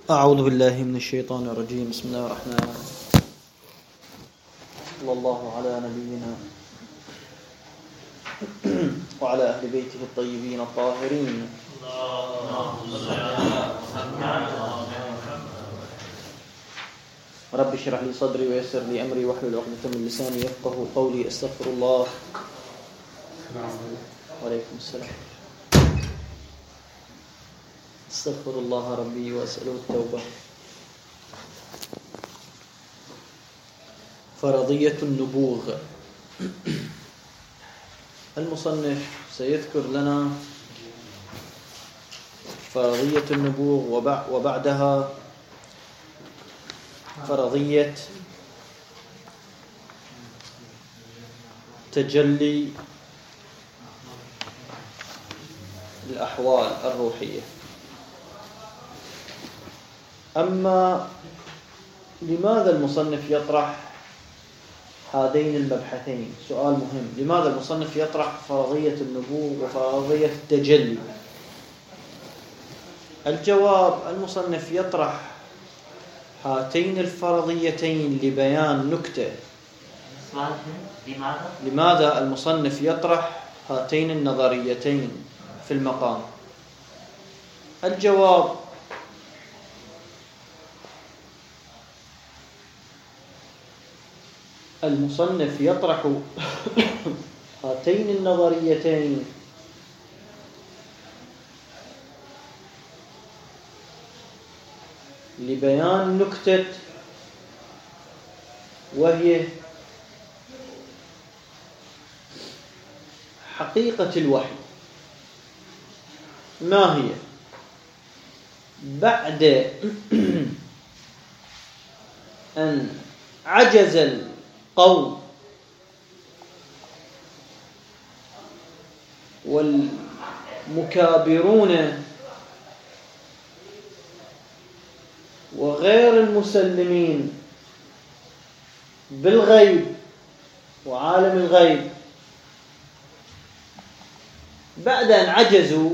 أعوذ بالله من الشيطان الرجيم. بسم الله الرحمن الرحيم. صلى الله على نبينا وعلى أهل بيته الطيبين الطاهرين. رب اشرح لي صدري ويسر لي أمري واحلل عقدة من لساني يفقهوا قولي. أستغفر الله. وعليكم السلام. استغفر الله ربي وأسأله التوبة. فرضية النبوغ. المصنف سيذكر لنا فرضية النبوغ وبعدها فرضية تجلي الأحوال الروحية. أما لماذا المصنف يطرح هذين المبحثين؟ سؤال مهم. لماذا المصنف يطرح فرضية النبوغ وفرضية التجلي؟ الجواب: المصنف يطرح هاتين الفرضيتين لبيان نكتة. لماذا المصنف يطرح هاتين النظريتين في المقام؟ الجواب: المصنف يطرح هاتين النظريتين لبيان نكتة، وهي حقيقة الوحي. ما هي؟ بعد أن عجز القوم والمكابرون وغير المسلمين بالغيب وعالم الغيب، بعد أن عجزوا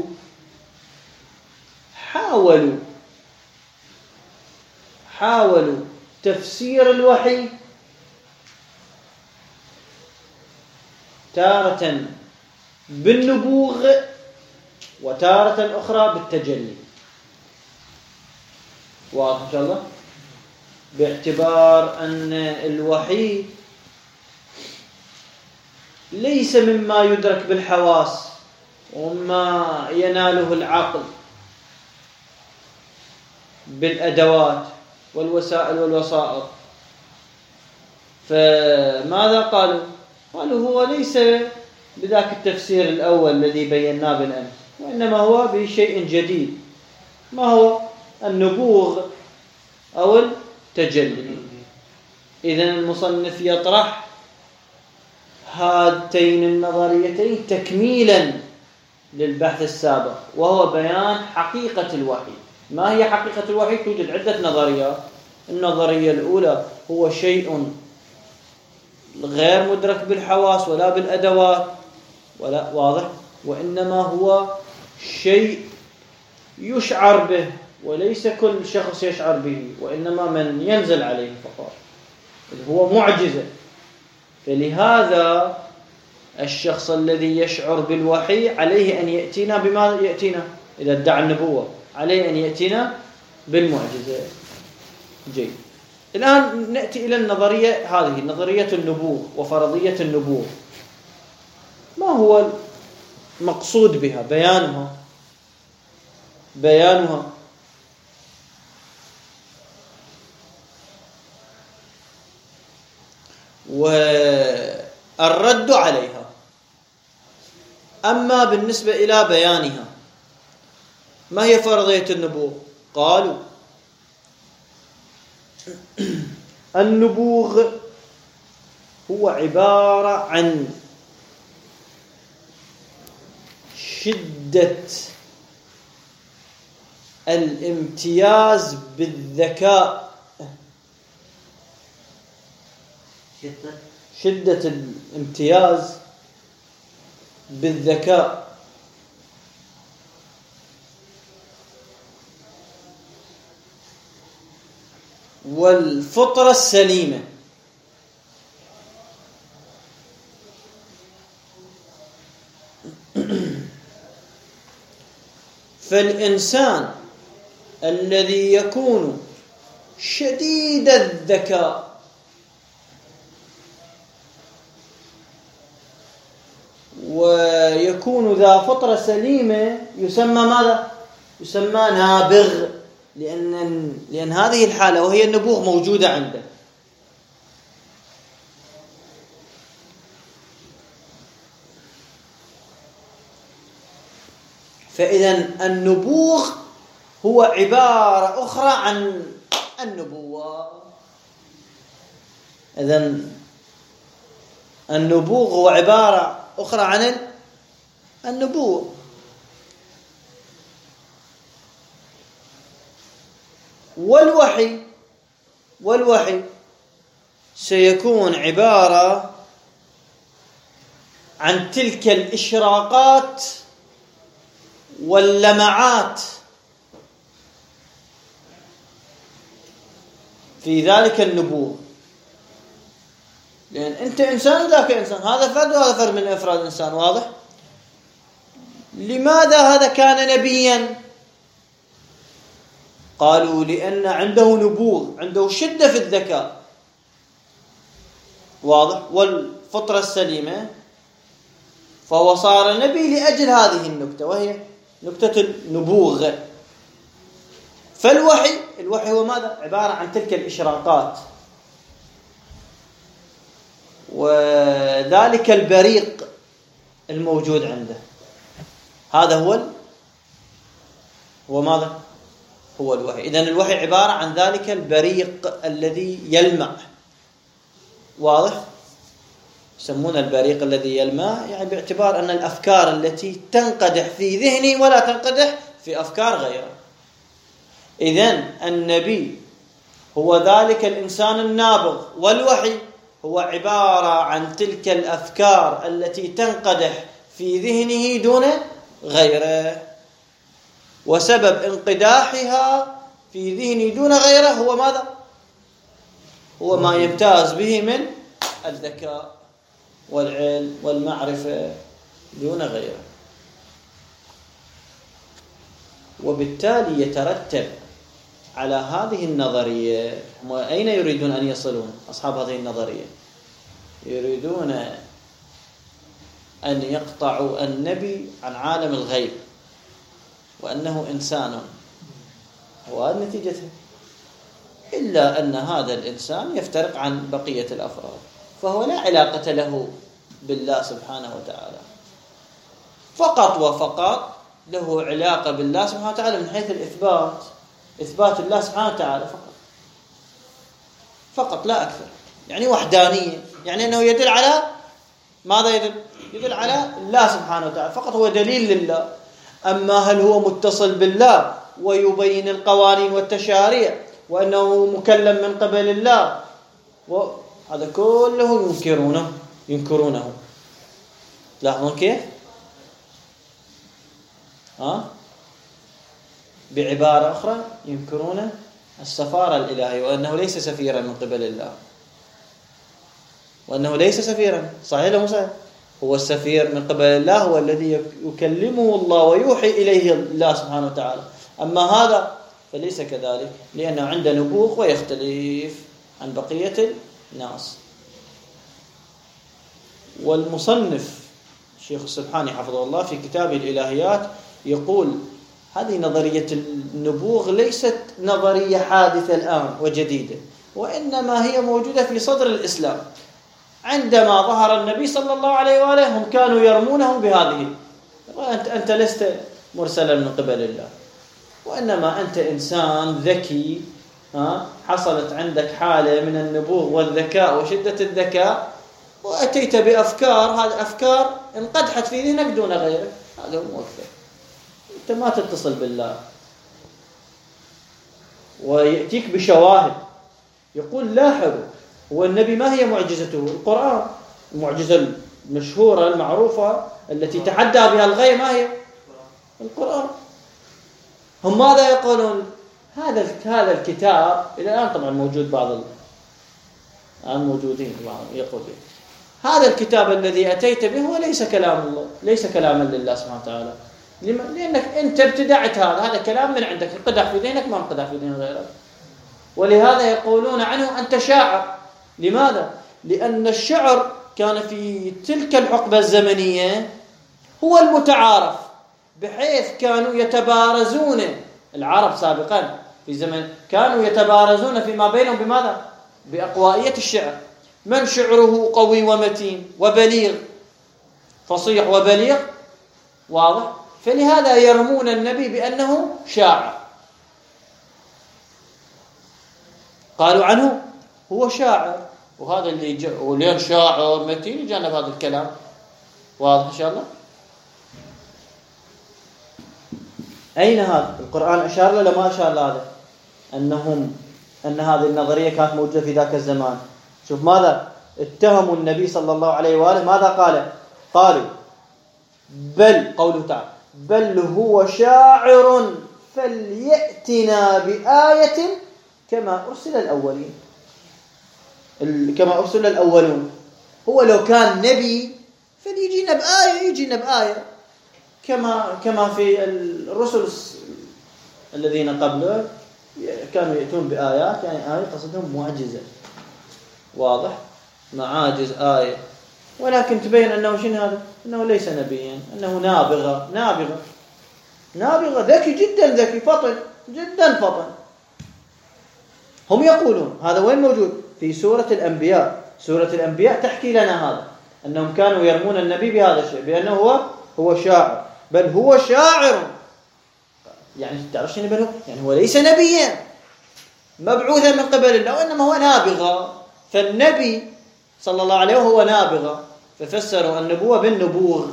حاولوا تفسير الوحي تارة بالنبوغ وتارة أخرى بالتجلي. واضح إن شاء الله؟ باعتبار أن الوحي ليس مما يدرك بالحواس وما يناله العقل بالأدوات والوسائل والوسائط، فماذا قالوا؟ قالوا هو ليس بذاك التفسير الأول الذي بيناه بالأمس، وإنما هو بشيء جديد. ما هو؟ النبوغ أو التجلي. إذن المصنف يطرح هاتين النظريتين تكميلا للبحث السابق، وهو بيان حقيقة الوحي. ما هي حقيقة الوحي؟ توجد عدة نظريات. النظرية الأولى هو شيء غير مدرك بالحواس ولا بالأدوات ولا واضح، وإنما هو شيء يشعر به، وليس كل شخص يشعر به، وإنما من ينزل عليه فقط، هو معجزة. فلهذا الشخص الذي يشعر بالوحي عليه أن يأتينا بما يأتينا. إذا ادعى النبوة عليه أن يأتينا بالمعجزة. جيد. الآن نأتي إلى النظرية هذه، نظرية النبوغ وفرضية النبوغ. ما هو المقصود بها؟ بيانها والرد عليها. أما بالنسبة إلى بيانها، ما هي فرضية النبوغ؟ قالوا النبوغ هو عبارة عن شدة الامتياز بالذكاء، شدة الامتياز بالذكاء والفطرة السليمة. فالإنسان الذي يكون شديد الذكاء ويكون ذا فطرة سليمة يسمى ماذا؟ يسمى نابغ، لأن هذه الحالة وهي النبوغ موجودة عنده. فإذا النبوغ هو عبارة أخرى عن النبوة. إذا النبوغ هو عبارة أخرى عن النبوة. والوحي سيكون عبارة عن تلك الإشراقات واللمعات في ذلك النبوة. لأن أنت إنسان ذاك إنسان، هذا فرد وهذا فرد من أفراد الإنسان، واضح؟ لماذا هذا كان نبيا؟ قالوا لأن عنده نبوغ، عنده شدة في الذكاء، واضح، والفطرة السليمة، فهو صار نبي لأجل هذه النكتة وهي نكتة النبوغ. فالوحي هو ماذا؟ عبارة عن تلك الإشراقات وذلك البريق الموجود عنده. هذا هو ماذا؟ هو الوحي. إذن الوحي عبارة عن ذلك البريق الذي يلمع، واضح؟ يسمون البريق الذي يلمع يعني باعتبار أن الأفكار التي تنقدح في ذهني ولا تنقدح في أفكار غيره. إذن النبي هو ذلك الإنسان النابغ، والوحي هو عبارة عن تلك الأفكار التي تنقدح في ذهنه دون غيره، وسبب انقداحها في ذهنه دون غيره هو ماذا؟ هو ما يمتاز به من الذكاء والعلم والمعرفة دون غيره. وبالتالي يترتب على هذه النظرية، أين يريدون أن يصلون أصحاب هذه النظرية؟ يريدون أن يقطعوا النبي عن عالم الغيب وأنه إنسان، وهذه نتيجته. إلا أن هذا الإنسان يفترق عن بقية الأفراد، فهو لا علاقة له بالله سبحانه وتعالى، فقط وفقط له علاقة بالله سبحانه وتعالى من حيث الإثبات، إثبات الله سبحانه وتعالى فقط لا أكثر. يعني وحدانية، يعني أنه يدل على ماذا؟ يدل على الله سبحانه وتعالى فقط، هو دليل لله. أما هل هو متصل بالله ويبين القوانين والتشاريع وأنه مكلم من قبل الله، هذا كله ينكرونه. لاحظون كيف؟ بعبارة أخرى ينكرون السفارة الإلهية، وأنه ليس سفيرا من قبل الله، وأنه ليس سفيرا. صحيح ولا مو صحيح؟ هو السفير من قبل الله، هو الذي يكلمه الله ويوحي إليه الله سبحانه وتعالى. أما هذا فليس كذلك، لأنه عنده نبوغ ويختلف عن بقية الناس. والمصنف الشيخ السبحاني حفظه الله في كتابه الإلهيات يقول هذه نظرية النبوغ ليست نظرية حادثة الآن وجديدة، وإنما هي موجودة في صدر الإسلام. عندما ظهر النبي صلى الله عليه وآله هم كانوا يرمونهم بهذه، أنت لست مرسلا من قبل الله، وإنما أنت إنسان ذكي، حصلت عندك حالة من النبوغ والذكاء وشدة الذكاء، وأتيت بأفكار، هذه أفكار انقدحت في ذهنك دون غيرك، هذا هو أكثر. أنت ما تتصل بالله. ويأتيك بشواهد، يقول لاحظوا، هو النبي ما هي معجزته؟ القرآن. المعجزة المشهورة المعروفة التي تحدى بها الغيب ما هي؟ القرآن. هم ماذا يقولون؟ هذا الكتاب إلى الآن طبعا موجود، بعض الآن موجودين يقول هذا الكتاب الذي أتيت به هو ليس كلام الله، ليس كلاما لله سبحانه وتعالى. لأنك أنت ابتدعت هذا كلام من عندك، انقدح في ذهنك، ما انقدح في ذهن غيرك. ولهذا يقولون عنه أنت شاعر. لماذا؟ لأن الشعر كان في تلك الحقبة الزمنية هو المتعارف، بحيث كانوا يتبارزون العرب سابقا في زمن، كانوا يتبارزون فيما بينهم بماذا؟ بأقوائية الشعر. من شعره قوي ومتين وبليغ، فصيح وبليغ، واضح؟ فلهذا يرمون النبي بأنه شاعر، قالوا عنه هو شاعر. وهذا اللي ولين شاعر متين يجانب هذا الكلام، واضح إن شاء الله؟ أين هذا؟ القرآن أشار له لما أشار له أن هذه النظرية كانت موجودة في ذاك الزمان. شوف ماذا اتهموا النبي صلى الله عليه وآله، ماذا قالوا بل، قوله تعالى بل هو شاعر فليأتنا بآية كما أرسل الأولين، كما أرسل الأولون. هو لو كان نبي يجينا بآية كما في الرسل الذين قبله كانوا يأتون بآيات، يعني آية قصدهم معجزة، واضح؟ معاجز آية. ولكن تبين أنه شنو هذا؟ أنه ليس نبيا، أنه نابغة ذكي جدا، ذكي فطن جدا فطن. هم يقولون هذا وين موجود؟ في سورة الأنبياء. سورة الأنبياء تحكي لنا هذا، أنهم كانوا يرمون النبي بهذا الشيء، بأنه هو شاعر. بل هو شاعر، يعني تعرف شنو بل؟ يعني هو ليس نبيا مبعوثا من قبل الله، وإنما هو نابغة. فالنبي صلى الله عليه وهو نابغة، ففسروا النبوة بالنبوغ.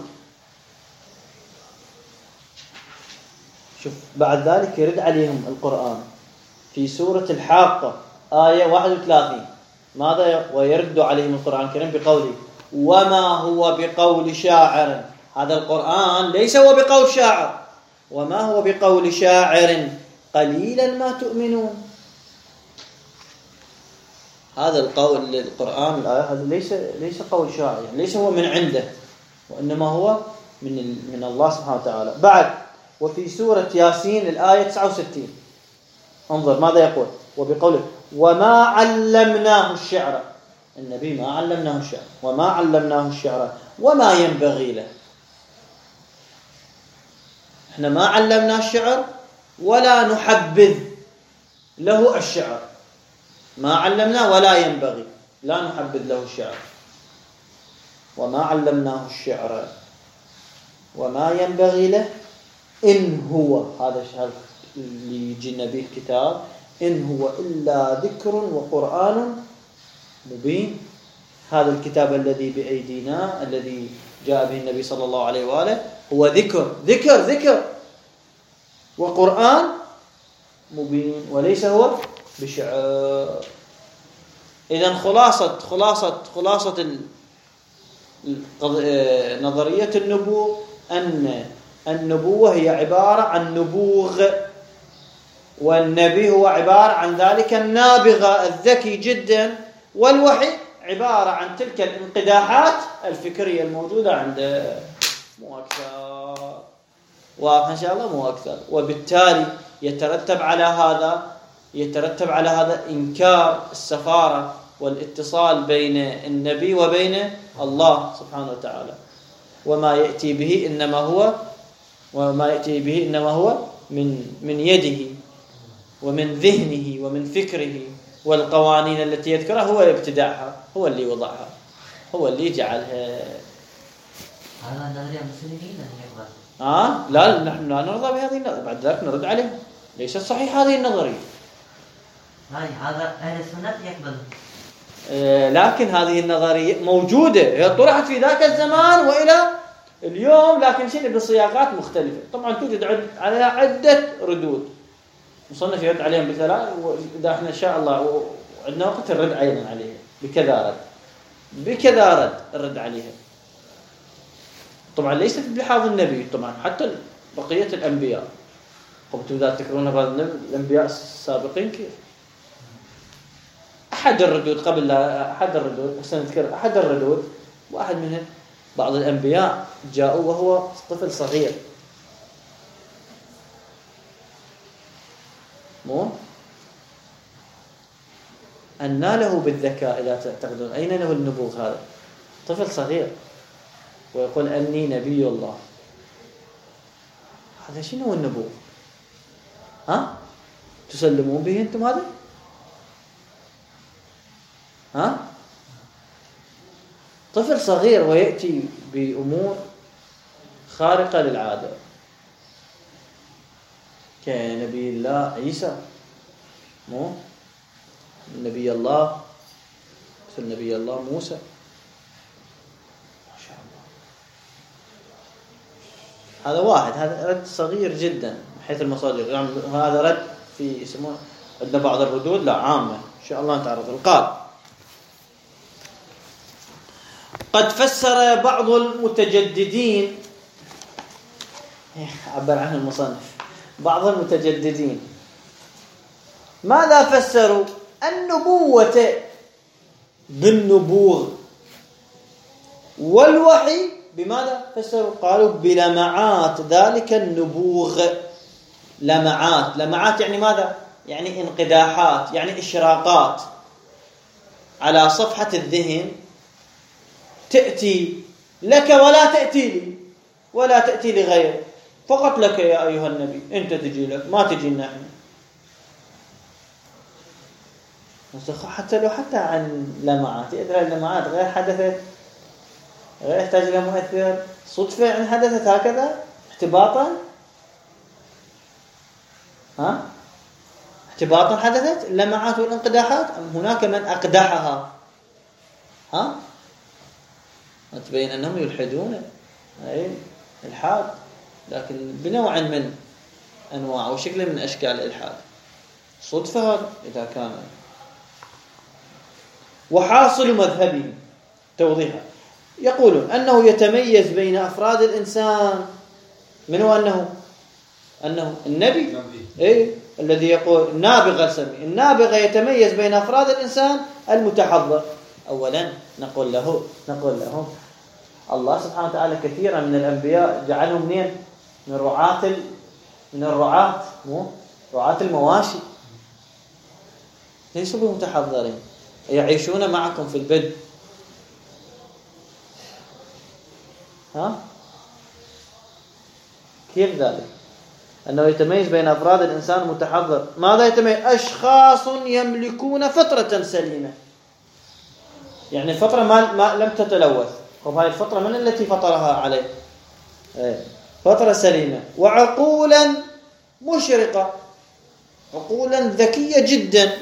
شوف بعد ذلك يرد عليهم القرآن في سورة الحاقة آية 31. ماذا؟ ويرد عليهم القرآن الكريم بقوله وما هو بقول شاعر. هذا القرآن ليس هو بقول شاعر، وما هو بقول شاعر قليلا ما تؤمنون. هذا القول القرآن الآية هذا ليس قول شاعر، يعني ليس هو من عنده، وإنما هو من الله سبحانه وتعالى. بعد وفي سورة ياسين الآية 69 انظر ماذا يقول، وبقوله وما علمناه الشعر. النبي ما علمناه الشعر، وما علمناه الشعر وما ينبغي له. احنا ما علمناه الشعر ولا نحبذ له الشعر، ما علمناه ولا ينبغي، لا نحبذ له الشعر. وما علمناه الشعر وما ينبغي له إن هو، هذا اللي يجينا به الكتاب، إن هو إلا ذكر وقرآن مبين. هذا الكتاب الذي بأيدينا الذي جاء به النبي صلى الله عليه وآله هو ذكر وقرآن مبين، وليس هو بشعر. إذن خلاصة نظرية النبوة أن النبوة هي عبارة عن نبوغ، والنبي هو عبارة عن ذلك النابغة الذكي جدا، والوحي عبارة عن تلك الانقداحات الفكرية الموجودة عنده، مو أكثر. واضح إن شاء الله؟ مو أكثر. وبالتالي يترتب على هذا إنكار السفارة والاتصال بين النبي وبين الله سبحانه وتعالى. وما يأتي به إنما هو من يده ومن ذهنه ومن فكره، والقوانين التي يذكرها هو ابتداعها، هو اللي وضعها، هو اللي جعلها. هذا النظرية مسلمين لا، نحن لا نرضى بهذه النظرية، بعد ذلك نرد عليه. ليست صحيح هذه النظرية. هذا أهل السنة يقبل. لكن هذه النظرية موجودة، هي طرحت في ذاك الزمان وإلى اليوم، لكن شيء بصياغات مختلفة. طبعا توجد على عدة ردود، مصنف يرد عليهم بثلاث، وإذا احنا إن شاء الله وعندنا وقت الرد أيضا عليها بكذا رد الرد عليها. طبعا ليست بلحاظ النبي، طبعا حتى بقية الأنبياء قمتم ذات تذكرون بعض الأنبياء السابقين كيف؟ أحد الردود قبل لا أحد الردود سنذكر أحد الردود، واحد منهم بعض الأنبياء جاءوا وهو طفل صغير، مو أن له بالذكاء إذا تعتقدون أين له النبوغ؟ هذا طفل صغير ويقول أني نبي الله. هذا شنو هو النبوغ؟ ها؟ تسلمون به أنتم هذا؟ ها؟ طفل صغير ويأتي بأمور خارقة للعادة كنبي الله عيسى، مو نبي الله مثل نبي الله موسى. ما شاء الله. هذا واحد، هذا رد صغير جدا من حيث المصادر، يعني هذا رد في يسمونه عندنا بعض الردود لا عامة إن شاء الله نتعرض. قال قد فسر بعض المتجددين، عبر عنه المصنف، بعض المتجددين ماذا فسروا؟ النبوة بالنبوغ، والوحي بماذا فسروا؟ قالوا بلمعات ذلك النبوغ. لمعات، لمعات يعني ماذا؟ يعني انقداحات، يعني إشراقات على صفحة الذهن تأتي لك ولا تأتي لي ولا تأتي لغيرك، فقط لك يا أيها النبي، أنت تجي لك ما تجي نحن. حتى لو حتى عن لمعات، يدرى اللمعات غير حدثت، غير يحتاج إلى مؤثر، صدفة أن حدثت هكذا احتباطا، ها؟ احتباطا حدثت اللمعات والانقداحات، أم هناك من أقدحها؟ ها؟ تبين أنهم يلحدون، أي الحاد، لكن بنوع من أنواع وشكل من أشكال الإلحاد. صدفة هذا إذا كان. وحاصل مذهبه توضيحا يقولون أنه يتميز بين أفراد الإنسان، من هو أنه النبي، إيه الذي يقول النابغة، السمي النابغة يتميز بين أفراد الإنسان المتحضر. أولا نقول له الله سبحانه وتعالى كثيرا من الأنبياء جعلهم منين؟ من الرعاة، مو رعاة المواشي، ليسوا بمتحضرين، يعيشون معكم في البدء. ها؟ كيف ذلك؟ أنه يتميز بين أفراد الإنسان المتحضر. ماذا يتميز؟ أشخاص يملكون فطرة سليمة، يعني الفطرة ما لم تتلوث. طب هذه الفطرة من التي فطرها عليه؟ فطرة سليمة، وعقولا مشرقة، عقولا ذكية جدا.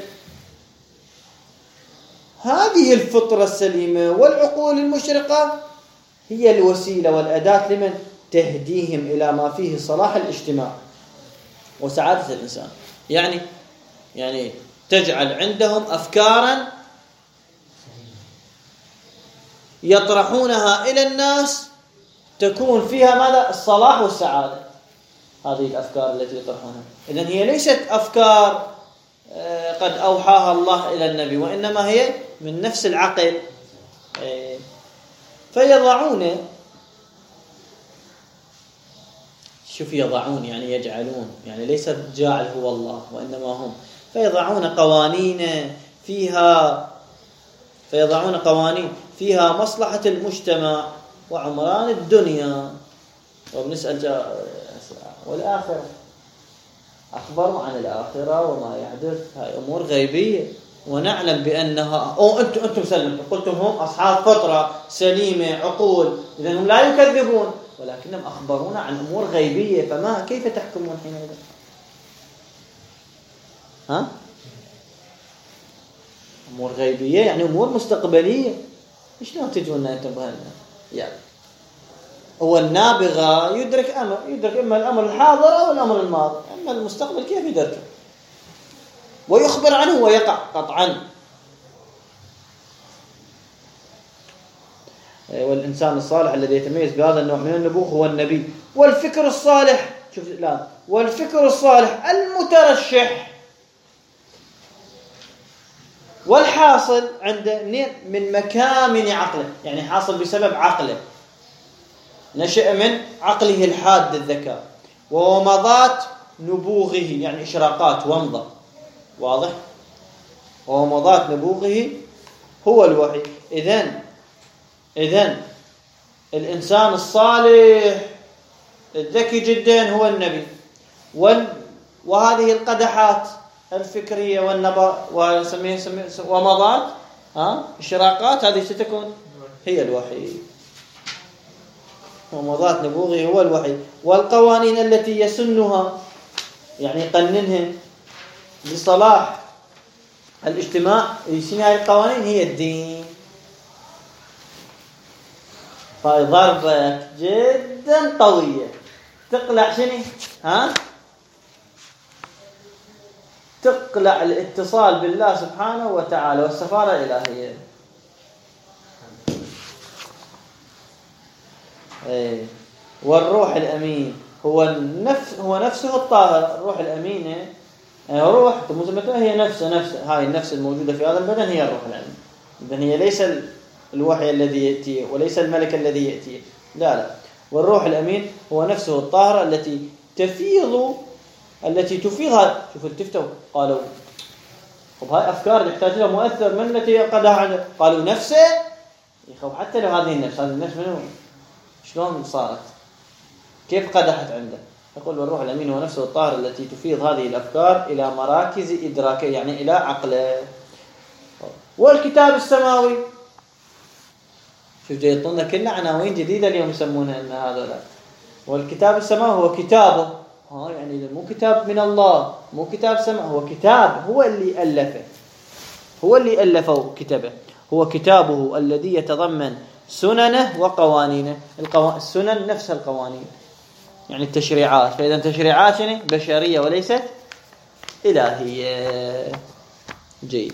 هذه الفطرة السليمة والعقول المشرقة هي الوسيلة والأداة لمن تهديهم إلى ما فيه صلاح الاجتماع وسعادة الإنسان. يعني تجعل عندهم أفكارا يطرحونها إلى الناس تكون فيها ماذا؟ الصلاح والسعادة. هذه الأفكار التي يطرحونها إذن هي ليست أفكار قد أوحاها الله إلى النبي، وإنما هي من نفس العقل. فيضعون، شوف يضعون يعني يجعلون، يعني ليس جاعل هو الله وإنما هم. فيضعون قوانين فيها مصلحة المجتمع وعمران الدنيا. وبنسأل والآخرة، أخبروا عن الآخرة وما يحدث، هاي أمور غيبية، ونعلم بأنها أنتم سلمتم، قلتم هم أصحاب فطرة سليمة عقول، إذن هم لا يكذبون، ولكنهم أخبرونا عن أمور غيبية، فما كيف تحكمون حينئذ؟ ها؟ أمور غيبية يعني أمور مستقبلية، شلون تجونا أنتم بهذا؟ يعني هو النابغة يدرك إما الأمر الحاضر أو الأمر الماضي، أما المستقبل كيف يدركه؟ ويخبر عنه ويقع قطعا. والإنسان الصالح الذي يتميز بهذا النوع من النبوغ هو النبي. والفكر الصالح، شوف لا، والفكر الصالح المترشح والحاصل عنده من مكامن عقله، يعني حاصل بسبب عقله، نشأ من عقله الحاد الذكاء، وومضات نبوغه يعني إشراقات ومضة، واضح؟ وومضات نبوغه هو الوحي. إذن الإنسان الصالح الذكي جدا هو النبي، وهذه القدحات الفكرية ومضات إشراقات هذه ستكون هي الوحي، ومضات نبوغه هو الوحي. والقوانين التي يسنها يعني يقننها لصلاح الاجتماع، يسن هذه القوانين هي الدين. فضربة جدا قوية تقلع شنو؟ تقلع الاتصال بالله سبحانه وتعالى والسفارة الإلهية. والروح الأمين هو نفسه الطاهر. الروح الأمينة روح مسمتها هي نفس هاي النفس الموجودة في هذا البدن هي الروح الأمين. إذن هي ليس الوحي الذي يأتي وليس الملك الذي يأتي، لا. والروح الأمين هو نفسه الطاهرة التي تفيضها. شوف التفتوا قالوا طب هاي أفكار يحتاج لها مؤثر، من التي قدها عنه؟ قالوا نفسه. يخوف حتى لو هذه النفس منه شلون صارت، كيف قدحت عنده؟ يقول والروح الأمين هو نفسه الطاهر التي تفيض هذه الأفكار إلى مراكز إدراكه، يعني إلى عقله. والكتاب السماوي، شوف جاي يطلنا كلنا عناوين جديدة اليوم يسمونها إن هذا لا. والكتاب السماوي هو كتابه، يعني مو كتاب من الله، مو كتاب سماء، هو كتاب هو اللي ألفه، هو اللي ألفه كتبه، هو كتابه الذي يتضمن سننه وقوانينه. السنن نفس القوانين، يعني التشريعات. فإذا تشريعات بشرية وليست إلهية. جيد.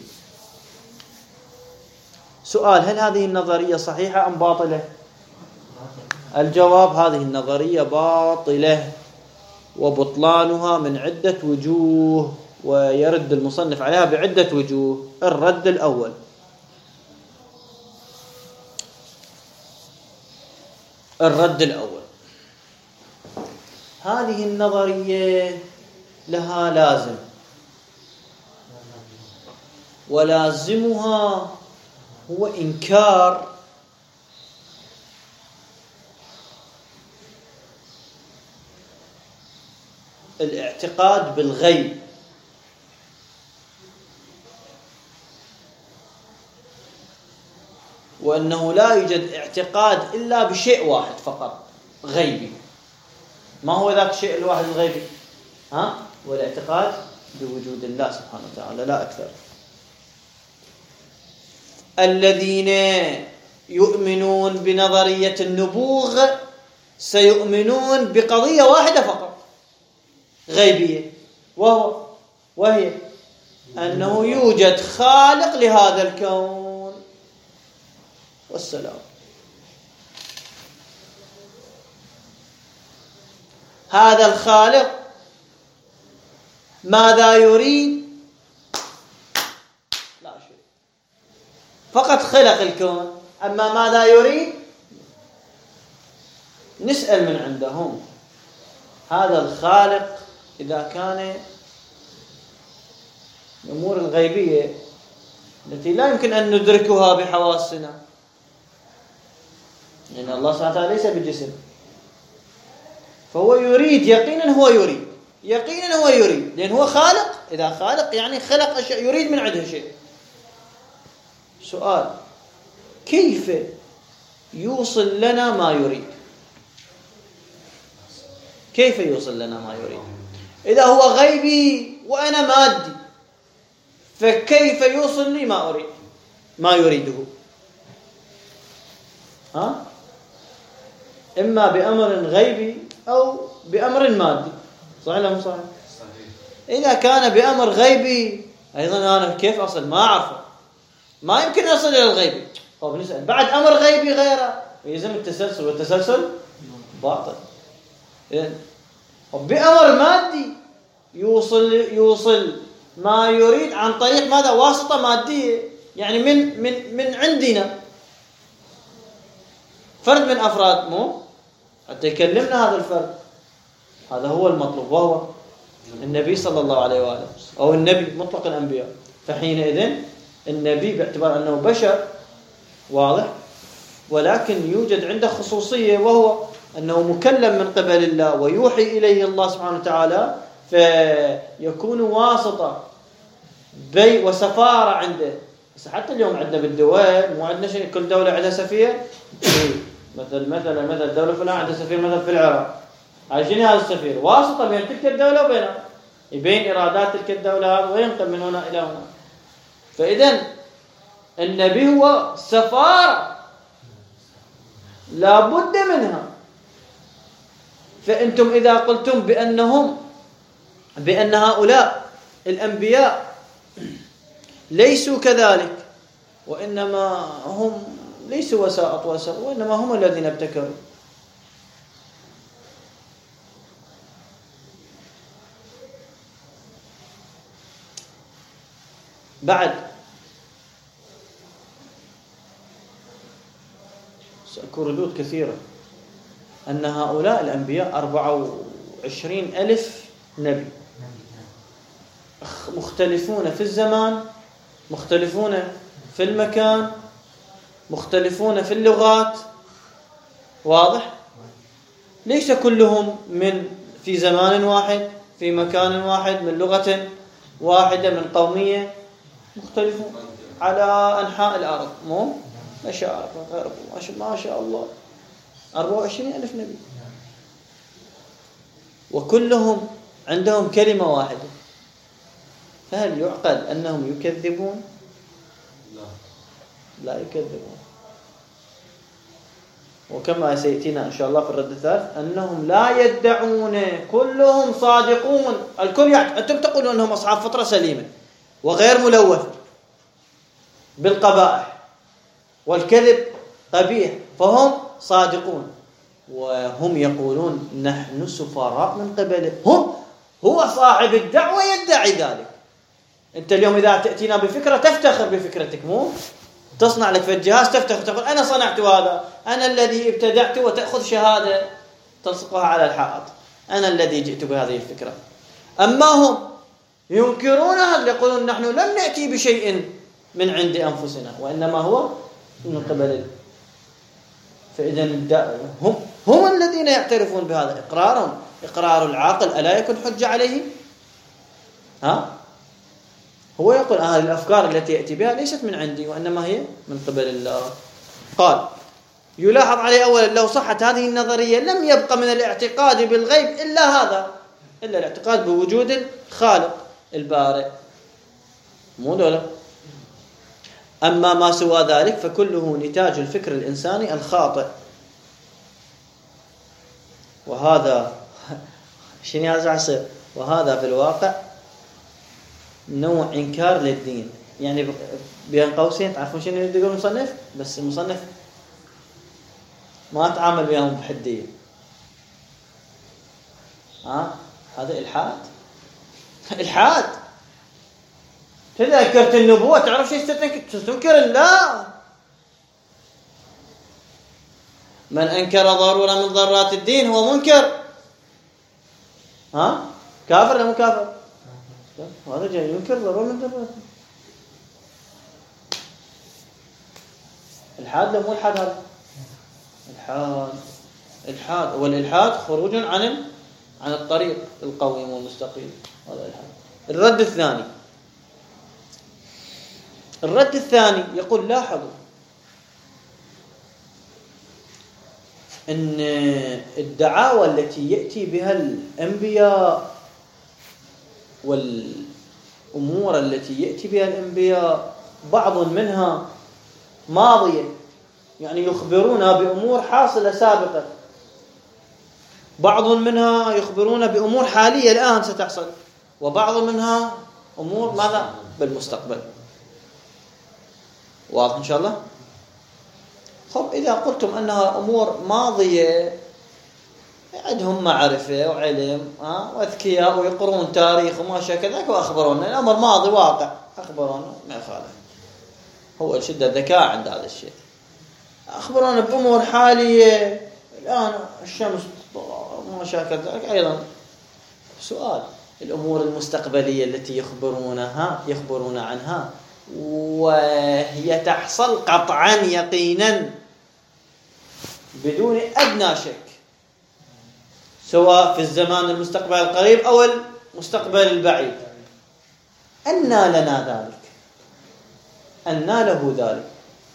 سؤال: هل هذه النظرية صحيحة أم باطلة؟ الجواب: هذه النظرية باطلة، وبطلانها من عدة وجوه، ويرد المصنف عليها بعدة وجوه. الرد الأول: هذه النظرية لها لازم، ولازمها هو إنكار الاعتقاد بالغيب، وأنه لا يوجد اعتقاد إلا بشيء واحد فقط غيبي. ما هو ذاك الشيء الواحد الغيبي؟ والاعتقاد بوجود الله سبحانه وتعالى، لا أكثر. الذين يؤمنون بنظرية النبوغ سيؤمنون بقضية واحدة فقط غيبية، وهي أنه يوجد خالق لهذا الكون، والسلام. هذا الخالق ماذا يريد؟ لا شيء، فقط خلق الكون. أما ماذا يريد؟ نسأل من عندهم. هذا الخالق إذا كان الأمور الغيبية التي لا يمكن أن ندركها بحواسنا، لأن الله سبحانه وتعالى ليس بجسم، فهو يريد يقينا، هو يريد لأن هو خالق. إذا خالق يعني خلق أشياء، يريد من عندها شيء. سؤال: كيف يوصل لنا ما يريد؟ كيف يوصل لنا ما يريد؟ إذا هو غيبي وأنا مادي، فكيف يوصل لي ما أريد، ما يريده؟ إما بأمر غيبي أو بأمر مادي، صحيح ولا مو صحيح؟ إذا كان بأمر غيبي أيضا أنا كيف أصل؟ ما أعرفه، ما يمكن أصل إلى الغيبي. طب نسأل بعد أمر غيبي غيره، يلزم التسلسل، والتسلسل باطل. بأمر مادي يوصل ما يريد عن طريق ماذا؟ واسطة مادية، يعني من عندنا فرد من أفراد، مو حتى يكلمنا هذا الفرد. هذا هو المطلوب، وهو النبي صلى الله عليه وآله، أو النبي مطلق الأنبياء. فحينئذ النبي باعتبار أنه بشر، واضح، ولكن يوجد عنده خصوصية، وهو أنه مكلم من قبل الله ويوحي إليه الله سبحانه وتعالى، فيكون واسطة بي وسفارة عنده. بس حتى اليوم عندنا بالدول، مو عندنا شيء كل دولة عندها سفير. مثلا دولة فلان عندها سفير مثلا في العراق، عايشين هذا السفير واسطة بين تلك الدولة وبينها، يبين إرادات تلك الدولة وينقل من هنا إلى هنا. فإذن النبي هو سفارة لا بد منها. فأنتم إذا قلتم بأن هؤلاء الأنبياء ليسوا كذلك، وإنما هم ليسوا وسائط وإنما هم الذين ابتكروا. بعد سأكون ردود كثيرة أن هؤلاء الأنبياء 24,000 نبي، مختلفون في الزمان، مختلفون في المكان، مختلفون في اللغات، واضح؟ ليس كلهم في زمان واحد، في مكان واحد، من لغة واحدة، من قومية، مختلفون على أنحاء الأرض. مو ما شاء الله 24,000 نبي، وكلهم عندهم كلمة واحدة. فهل يعقل أنهم يكذبون؟ لا يكذبون. وكما سيأتينا إن شاء الله في الرد الثالث أنهم لا يدعون، كلهم صادقون. الكل أنتم تقولون أنهم أصحاب فطرة سليمة وغير ملوثة بالقبائح والكذب قبيح، فهم صادقون، وهم يقولون نحن سفراء من قبله. هو صاحب الدعوة يدعي ذلك. أنت اليوم إذا تأتينا بفكرة تفتخر بفكرتك، مو تصنع لك في الجهاز تفتخر تقول أنا صنعت هذا، أنا الذي ابتدعت، وتأخذ شهادة تلصقها على الحائط، أنا الذي جئت بهذه الفكرة. أما هم ينكرونها، يقولون نحن لم نأتي بشيء من عند أنفسنا، وإنما هو من قبل الله. فإذا هم الذين يعترفون بهذا. إقرارهم إقرار العاقل ألا يكون حجة عليه؟ هو يقول هذه الأفكار التي يأتي بها ليست من عندي، وإنما هي من قبل الله. قال يلاحظ عليه أولا لو صحت هذه النظرية لم يبقى من الاعتقاد بالغيب إلا هذا، إلا الاعتقاد بوجود الخالق البارئ، مو دولة. أما ما سوى ذلك فكله نتاج الفكر الإنساني الخاطئ، وهذا شنو يصير؟ وهذا في الواقع نوع إنكار للدين. يعني بين قوسين تعرفون شنو يقول المصنف؟ بس المصنف ما تعامل وياهم بحدية. هذا إلحاد. تذكرت النبوة تعرف شيء تنكر الله. من أنكر ضرورة من ضرورات الدين هو منكر. كافر ولا مو كافر؟ هذا جاي ينكر ضرورة من ضرورات الحاد. لا مو الحاد، هذا الحاد. والإلحاد خروج عن الطريق القويم والمستقيم، هذا الحاد. الرد الثاني يقول لاحظوا أن الدعاوى التي يأتي بها الأنبياء والأمور التي يأتي بها الأنبياء بعض منها ماضية، يعني يخبرون بأمور حاصلة سابقة، بعض منها يخبرون بأمور حالية الآن ستحصل، وبعض منها أمور ماذا؟ بالمستقبل. واضح إن شاء الله؟ إذا قلتم أنها أمور ماضية عندهم معرفة وعلم واذكياء ويقرون تاريخ وما شابه ذلك وأخبرونا الأمر ماضي واقع، أخبرونا ما يخالف، هو شدة ذكاء عند هذا الشيء. أخبرونا بأمور حالية الآن الشمس ما شابه ذلك. أيضا سؤال، الأمور المستقبلية التي يخبرون عنها وهي تحصل قطعا يقينا بدون أدنى شك، سواء في الزمان المستقبل القريب أو المستقبل البعيد، أنى لنا ذلك، أنى له ذلك.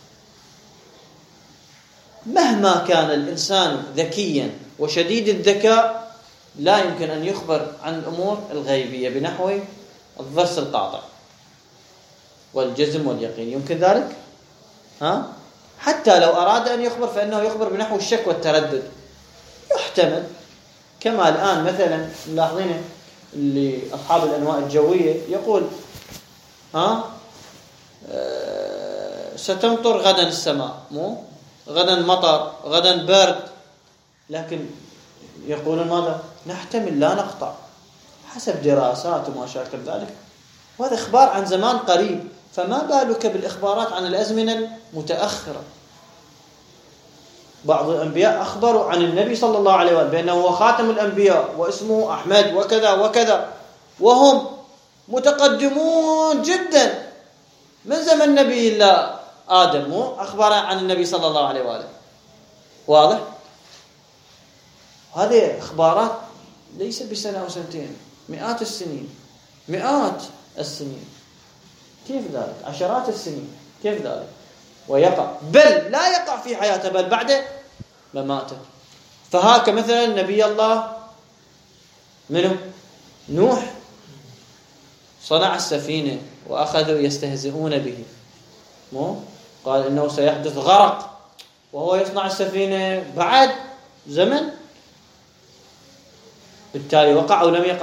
مهما كان الإنسان ذكيا وشديد الذكاء لا يمكن أن يخبر عن الأمور الغيبية بنحو الضرس القاطع والجزم واليقين. يمكن ذلك؟ حتى لو أراد أن يخبر فإنه يخبر بنحو الشك والتردد. يحتمل كما الآن مثلا ملاحظين اللي أصحاب الأنواع الجوية يقول ستمطر غدا السماء، مو غدا مطر، غدا برد، لكن يقولون ماذا؟ نحتمل لا نقطع حسب دراسات وما شابه ذلك، وهذا إخبار عن زمان قريب، فما بالك بالإخبارات عن الأزمنة المتأخرة. بعض الأنبياء أخبروا عن النبي صلى الله عليه وسلم بأنه هو خاتم الأنبياء واسمه أحمد وكذا وكذا، وهم متقدمون جدا من زمن نبي الله آدم، أخبر عن النبي صلى الله عليه وسلم. واضح؟ هذه إخبارات ليس بسنة أو سنتين، مئات السنين، مئات السنين، كيف ذلك؟ عشرات السنين، كيف ذلك؟ ويقع، بل لا يقع في حياته بل بعد مماته. فهاك مثلا نبي الله منه نوح صنع السفينة وأخذوا يستهزئون به، مو قال إنه سيحدث غرق وهو يصنع السفينة بعد زمن، بالتالي وقع أو لم يقع؟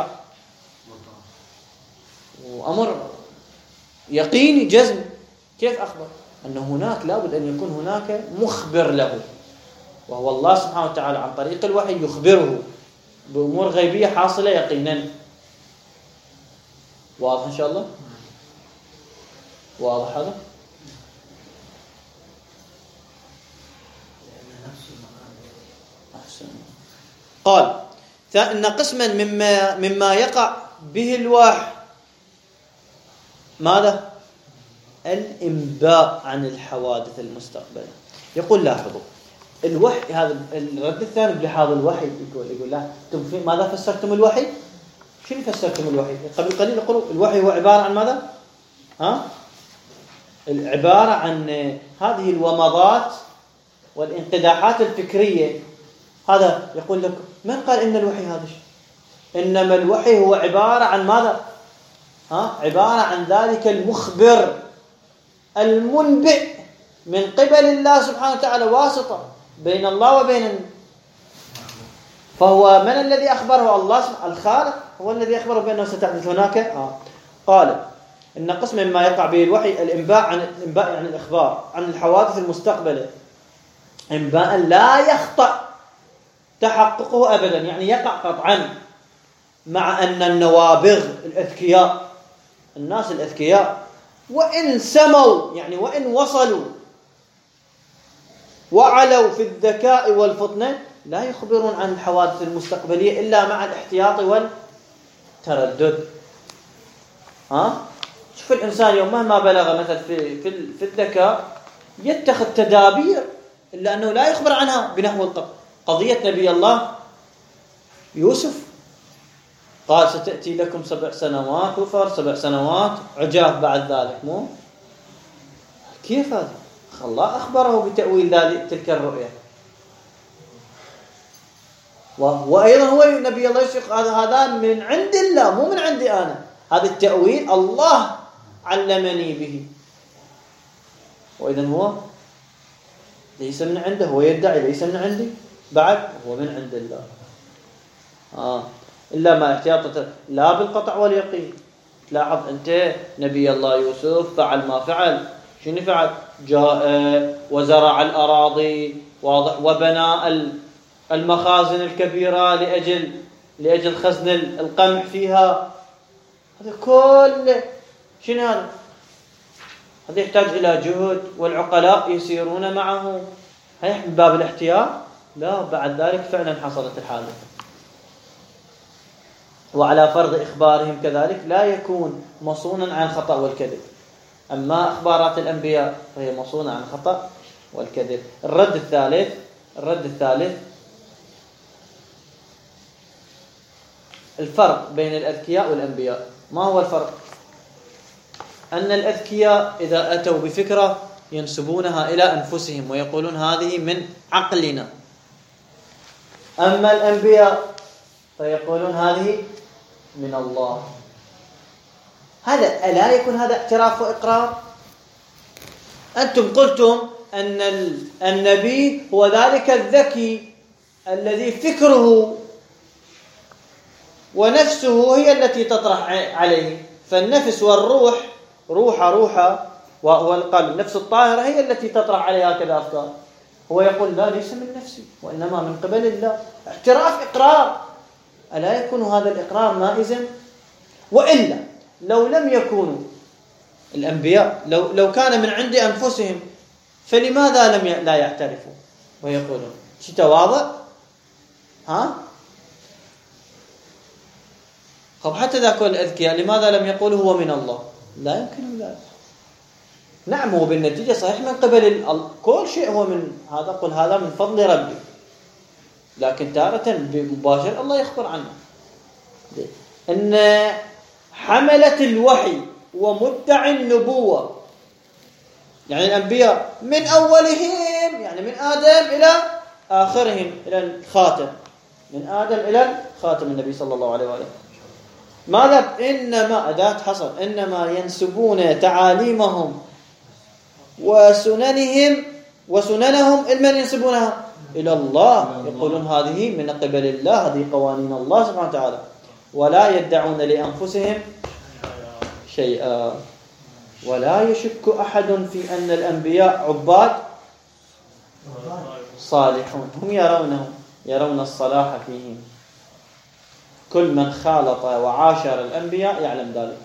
وأمر يقيني جزم. كيف أخبر؟ أن هناك لابد أن يكون هناك مخبر له، وهو الله سبحانه وتعالى عن طريق الوحي يخبره بأمور غيبية حاصلة يقينا. واضح إن شاء الله؟ واضح هذا؟ أحسن. قال فإن قسما مما يقع به الوحي ماذا؟ الإنباء عن الحوادث المستقبلية. يقول لاحظوا الوحي، هذا الرد الثاني بلحاظ الوحي، يقول لا أنتم ماذا فسرتم الوحي؟ شنو فسرتم الوحي؟ قبل قليل يقولوا الوحي هو عبارة عن ماذا؟ العبارة عن هذه الومضات والانقداحات الفكرية. هذا يقول لك من قال إن الوحي هذا شيء؟ إنما الوحي هو عبارة عن ماذا؟ عبارة عن ذلك المخبر المنبئ من قبل الله سبحانه وتعالى، واسطة بين الله وبين فهو من الذي أخبره؟ الله سبحانه الخالق هو الذي أخبره بأنه ستحدث هناك. قال إن قسم مما يقع به الوحي الإنباء عن الإخبار عن الحوادث المستقبلة، إنباء لا يخطأ تحققه أبدا، يعني يقع قطعا، مع أن النوابغ الأذكياء، الناس الأذكياء وإن سموا يعني وإن وصلوا وعلوا في الذكاء والفطنة لا يخبرون عن الحوادث المستقبلية إلا مع الاحتياط والتردد. شوف الإنسان يوم مهما بلغ مثلا في الذكاء يتخذ تدابير إلا أنه لا يخبر عنها بنحو القبر. قضية نبي الله يوسف قال ستأتي لكم 7 سنوات وفر 7 سنوات عجاف بعد ذلك، مو كيف هذا؟ الله أخبره بتأويل تلك الرؤية. وأيضا هو نبي الله يوسف هذا من عند الله مو من عندي أنا، هذا التأويل الله علمني به، وإذا هو ليس من عنده، هو يدعي ليس من عندي، بعد هو من عند الله. إلا ما احتياطة لا بالقطع واليقين. تلاحظ أنت نبي الله يوسف فعل ما فعل، شنو فعل؟ جاء وزرع الأراضي، واضح، وبنى المخازن الكبيرة لأجل خزن القمح فيها. هذا كل شنو هذا؟ هذا يحتاج إلى جهد، والعقلاء يسيرون معه. هي من باب الاحتياط؟ لا، بعد ذلك فعلا حصلت الحادثة. وعلى فرض إخبارهم كذلك لا يكون مصونا عن الخطأ والكذب. أما أخبارات الأنبياء فهي مصونة عن الخطأ والكذب. الرد الثالث الفرق بين الأذكياء والأنبياء. ما هو الفرق؟ أن الأذكياء إذا أتوا بفكرة ينسبونها إلى أنفسهم ويقولون هذه من عقلنا، أما الأنبياء فيقولون هذه من الله. هذا ألا يكون هذا اعتراف وإقرار؟ أنتم قلتم أن النبي هو ذلك الذكي الذي فكره ونفسه هي التي تطرح عليه، فالنفس والروح روحه وهو القلب، نفس الطاهرة هي التي تطرح عليها كذا أفكار. هو يقول لا، ليس من نفسي وإنما من قبل الله. اعتراف إقرار. ألا يكون هذا الإقرار مائزا؟ وإلا لو لم يكونوا الأنبياء، لو كان من عند أنفسهم، فلماذا لا يعترفوا ويقولون شي تواضع؟ طب حتى ذاك الأذكياء لماذا لم يقولوا هو من الله؟ لا يمكن ذلك. نعم، هو بالنتيجة صحيح من قبل كل شيء هو من هذا، قل هذا من فضل ربي، لكن تارة بمباشر الله يخبر عنه أن حملة الوحي ومدعي النبوة، يعني الأنبياء من أولهم، يعني من آدم إلى آخرهم إلى الخاتم، من آدم إلى خاتم النبي صلى الله عليه وآله، ماذا؟ إنما أداة حصر، إنما ينسبون تعاليمهم وسننهم من ينسبونها إلى الله. يقولون هذه من قبل الله، هذه قوانين الله سبحانه وتعالى، ولا يدعون لأنفسهم شيئا. ولا يشك أحد في أن الأنبياء عباد صالحون، هم يرون الصلاح فيهم. كل من خالط وعاشر الأنبياء يعلم ذلك.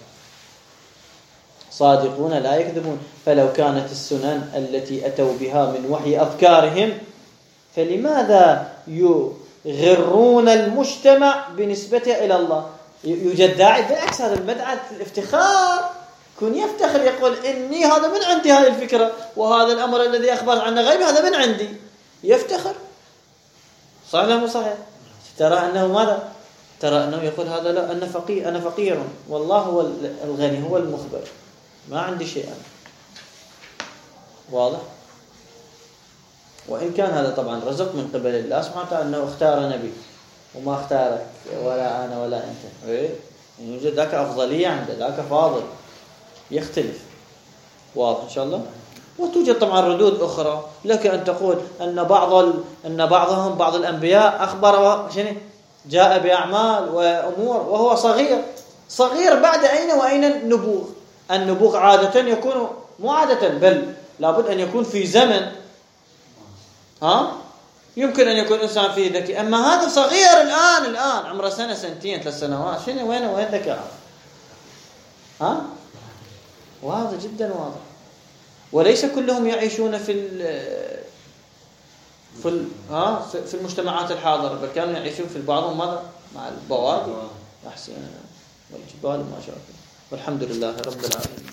صادقون لا يكذبون. فلو كانت السنن التي أتوا بها من وحي أذكارهم، فلماذا يغرون المجتمع بنسبته إلى الله؟ يوجد داعي، بالعكس هذا المدعاة الافتخار، كن يفتخر يقول إني هذا من عندي هذه الفكرة، وهذا الأمر الذي أخبر عنه غيبي هذا من عندي، يفتخر. صحيح ولا مو صحيح؟ ترى أنه ماذا؟ ترى أنه يقول هذا لا، أنا فقير والله هو الغني هو المخبر، ما عندي شيء أنا. واضح؟ وإن كان هذا طبعا رزق من قبل الله سبحانه وتعالى، أنه اختار نبي وما اختارك ولا أنا ولا أنت. يوجد ذاك أفضلية عنده، ذاك فاضل، يختلف. واضح إن شاء الله؟ وتوجد طبعا ردود أخرى لك أن تقول أن بعض الأنبياء أخبر شنو؟ جاء بأعمال وأمور وهو صغير بعد أين وأين النبوغ؟ النبوغ عادة يكون مو عادة، بل لابد أن يكون في زمن. يمكن أن يكون إنسان فيه ذكي، أما هذا صغير الآن عمره سنة سنتين 3 سنوات، شنو وين ذكاء؟ واضح جدا واضح. وليس كلهم يعيشون في المجتمعات الحاضرة، بل كانوا يعيشون في بعضهم مع البوادي والجبال وما شابه. والحمد لله رب العالمين.